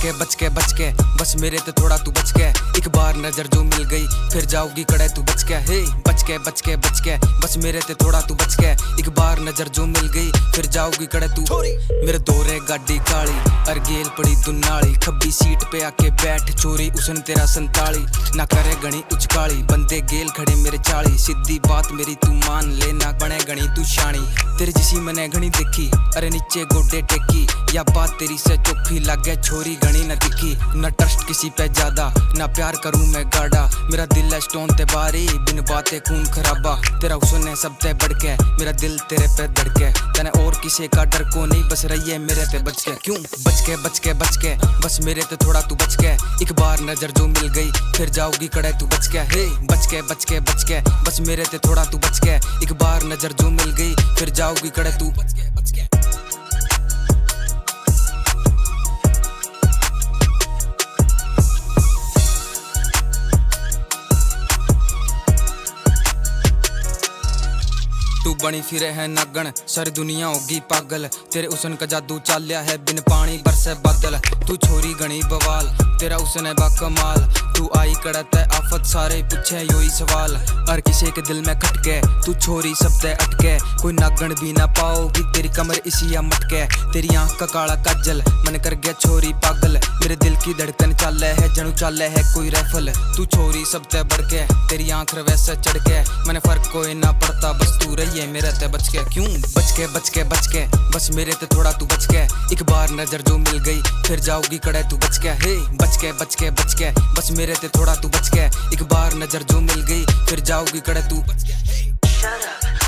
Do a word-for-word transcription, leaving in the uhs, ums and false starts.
के बच के बच के बस मेरे ते थोड़ा तू बच के, एक बार नजर जो मिल गई फिर जाओगी कड़े तू बच के। हे बच के बच के बच के बस मेरे ते थोड़ा तू बच के, एक बार नजर जो मिल गई फिर जाओगी कड़े तू। मेरे दोरे गाड़ी काली और गेल पड़ी दुनाली, खब्बी सीट पे आके बैठ चोरी उसन तेरा संताली। ना करे गणी उचकाली बंदे गेल खड़े मेरे चाली, सीधी बात मेरी तू मान ले ना बने गणी तू शानी। तेरे जिसी मैंने घनी देखी अरे नीचे गोडे टेकी, या बात तेरी से चौखी लागे छोरी गणी न दिखी। न ट्रस्ट किसी पे ज्यादा ना प्यार करूं मैं गाड़ा, मेरा दिल है स्टोन ते बारी बिन बातें खून खराबा। तेरा हुस्न है सब ते बढ़ के मेरा दिल तेरे पे धड़के, तने और किसी का डर को नहीं बस रही है मेरे ते बच के। क्यों बच के बच के बच के बस मेरे ते थोड़ा तू बच के, एक बार नजर जो मिल गई फिर जाओगी कड़े तू बच के। हे बच के बच के बच के बस मेरे ते थोड़ा तू बच के, एक बार नजर जो मिल गई फिर जाओगी कड़े तू बच के बच के। तू बनी फिरे है नागन सारी दुनिया होगी पागल, तेरे उसन का जादू चालिया है बिन पानी बरसे बादल। तू छोरी गणी बवाल तेरा उसन है बाकमाल, तू आई कड़त है आफत सारे पूछे यो ही सवाल। हर किसी के दिल में खटके तू छोरी सब ते अटके, कोई नागन भी ना पाओगी तेरी कमर इसी या मटके। तेरी आंख का काला काजल मन कर गया छोरी पागल, मेरे दिल की धड़कन चाले है जनू चाले है कोई राइफल। तू छोरी सब ते बढ़ के तेरी आंख वैसे चढ़ के, मैंने फर्क कोई ना पड़ता बस तू रही है मेरे ते बच के। क्यों बच के बच के बच के बस मेरे ते थोड़ा तू बच के, एक बार नजर जो मिल गई फिर जाओगी कड़े तू बच के। हे बच के बच के बच के बस मेरे ते थोड़ा तू बच के, एक बार नजर जो मिल गई फिर जाओगी कड़े तू बच के।